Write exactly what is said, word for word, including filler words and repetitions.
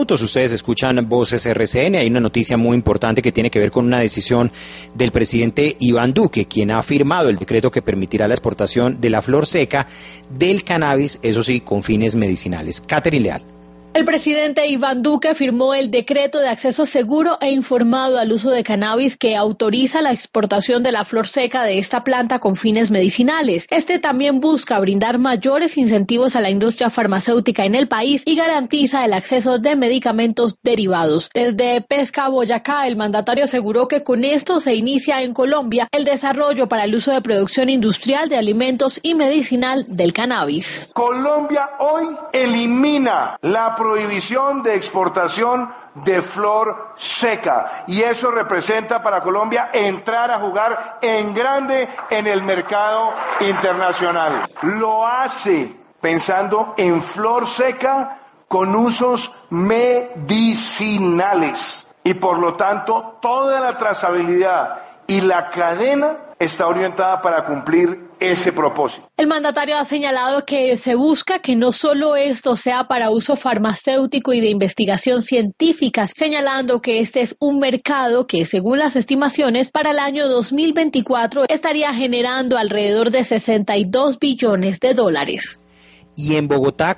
Ustedes escuchan Voces R C N. Hay una noticia muy importante que tiene que ver con una decisión del presidente Iván Duque, quien ha firmado el decreto que permitirá la exportación de la flor seca del cannabis, eso sí, con fines medicinales. Catherine Leal. El presidente Iván Duque firmó el decreto de acceso seguro e informado al uso de cannabis que autoriza la exportación de la flor seca de esta planta con fines medicinales. Este también busca brindar mayores incentivos a la industria farmacéutica en el país y garantiza el acceso de medicamentos derivados. Desde Pesca, Boyacá, el mandatario aseguró que con esto se inicia en Colombia el desarrollo para el uso de producción industrial de alimentos y medicinal del cannabis. Colombia hoy elimina la prohibición de exportación de flor seca y eso representa para Colombia entrar a jugar en grande en el mercado internacional. Lo hace pensando en flor seca con usos medicinales y por lo tanto toda la trazabilidad y la cadena está orientada para cumplir ese propósito. El mandatario ha señalado que se busca que no solo esto sea para uso farmacéutico y de investigación científica, señalando que este es un mercado que, según las estimaciones, para el año dos mil veinticuatro estaría generando alrededor de sesenta y dos billones de dólares. Y en Bogotá